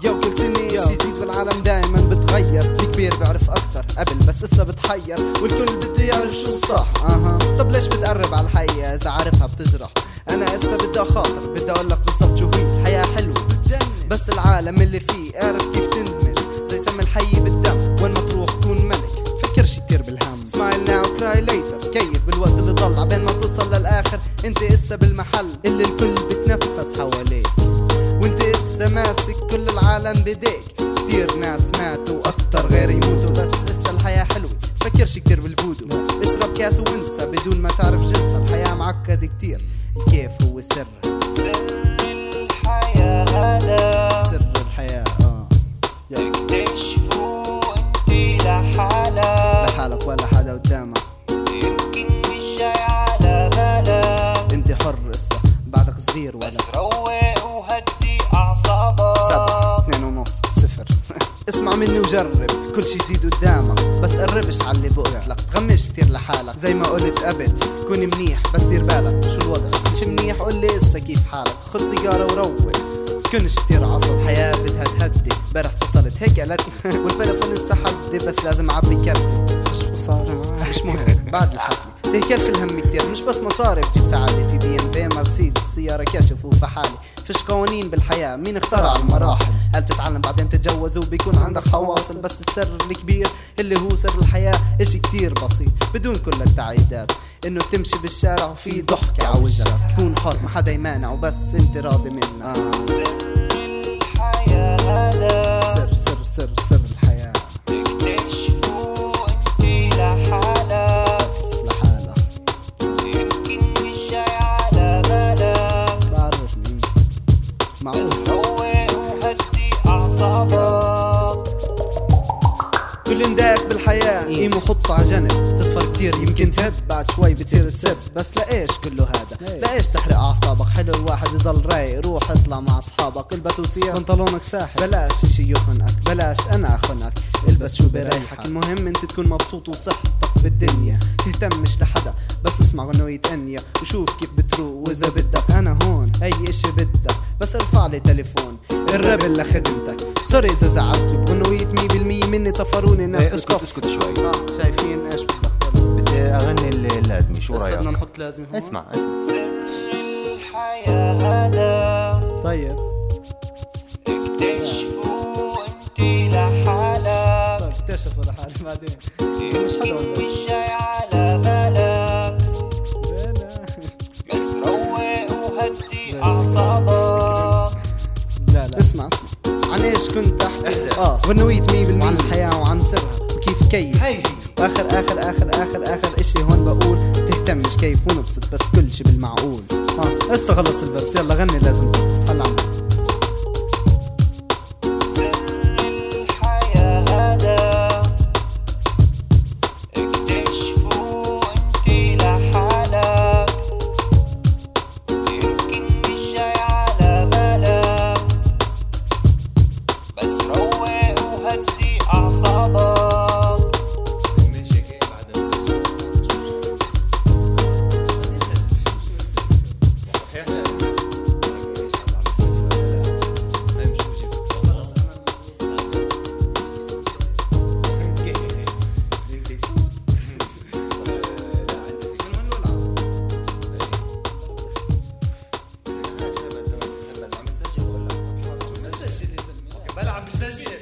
يو كل سنة شي جديد والعالم دايما بتغير. الكبير بيعرف اكتر قبل بس اسا بتحير، والكل بده يعرف شو الصح. طب ليش بتقرب على الحقيقة اذا عارفها بتجرح؟ انا اسا بدي اخاطر، بدي اقولك بالضبط شو هي الحياة حلوة بس العالم اللي فيه اعرف كيف تندمج. زي سم الحي بالدم وين ما تروح كون ملك، فكرش كتير بالهم. سمايل ناو كراي ليتر، كيف بالوقت اللي ضل عبين ما توصل للاخر. انت اسا بالمحل اللي الكل بتنفس حواليك، وانت اسا ماسك كل العالم بديك. كتير ناس ماتوا واكتر غير يموتوا، بس اسا الحياة حلوة فكرش كتير بالفودو. اشرب كاس وانسى بدون ما تعرف جنسها. الحياة معقد كتير، كيف هو سرها؟ سر الحياة هذا سر الحياة تكتشفوا انتي لحالك ولا حدا قدامك. يمكن مش جاي على بالك، انت حر اسا بعدك صغير ولا بس روق وهدي اعصابك. 7 2.5 0 اسمع مني وجرب كل شي جديد قدامك، بس تقربش على اللي بقولك. تغمش كتير لحالك زي ما قلت قبل، كون منيح بس دير بالك شو الوضع. مش منيح قول لي اسا كيف حالك. خد سيجارة وروق، كنش كتير عصب. حياة بدها تهدي، امبارح اتصلت هيك قالت والتليفون لسه حدي، بس لازم اعبي كرتي. شو صار معي؟ مش مهم بعد الحفلة. تهكلش الهم كتير، مش بس مصاري بتجيب سعادة. في بي ام في مرسيدس سيارة كشف وفحالي. فيش قوانين بالحياة، مين اخترع المراحل؟ هل بتتعلم بعدين تتجوز وبيكون عندك حواصل؟ بس السر الكبير اللي هو سر الحياة اشي كتير بسيط بدون كل التعقيدات، انه تمشي بالشارع وفي ضحكة على وجهك. تكون حر ما حدا يمانع وبس انت راضي منك. سر الحياة هذا سر الحياة تكتشفوا انتي لحالك، يمكن مش جاي على بالك، بعرفني معقول. بس روق وهدي اعصابك. كل مضايق بالحياة قيم وحطه على جنب. تطفر كتير يمكن تهب، بعد شوي بتصير تسب. بس لإيش كله هذا؟ لإيش تحرق أعصابك؟ حلو الواحد يضل رايق، روح اطلع مع أصحابك. البس وصير بنطلونك ساحب، بلاش اشي يخنقك، بلاش أنا أخنقك. البس شو بريحك، المهم انت تكون مبسوط وصحتك بالدنيا. تهتمش لحدا بس اسمع غنوية أنيا وشوف كيف بتروق. وإذا بدك أنا هون أي اشي بدك، بس ارفع لي تليفون الرابل لخدمتك. سوري إذا زعلت بغنوية 100% مني طفروني الناس. اسكت شوي. شايفين ايش بدك؟ بدي اغني اللازمي، شو رايك؟ بدنا نحط لازم هون. اسمع سر الحياة هذا طيب اكتشفوا انتي لحالك، اكتشفوا لحالي بعدين. يمكن مش جاي على بالك، بس روق وهدي اعصابك. لا اسمع عن ايش كنت احكي. غنوية 100% عن الحياة وعن سرها وكيف كيف. واخر اخر اخر اخر اخر اشي هون بقول تهتمش كيف ونبسط، بس كل شي بالمعقول. هسه خلص الفرس، يلا غني لازم ترقص. هلا عم سر الحياة هذا اكتشفوا انتي لحالك، يمكن مش جاي على بالك، بس روق وهدي اعصابك. بلعب بسجل.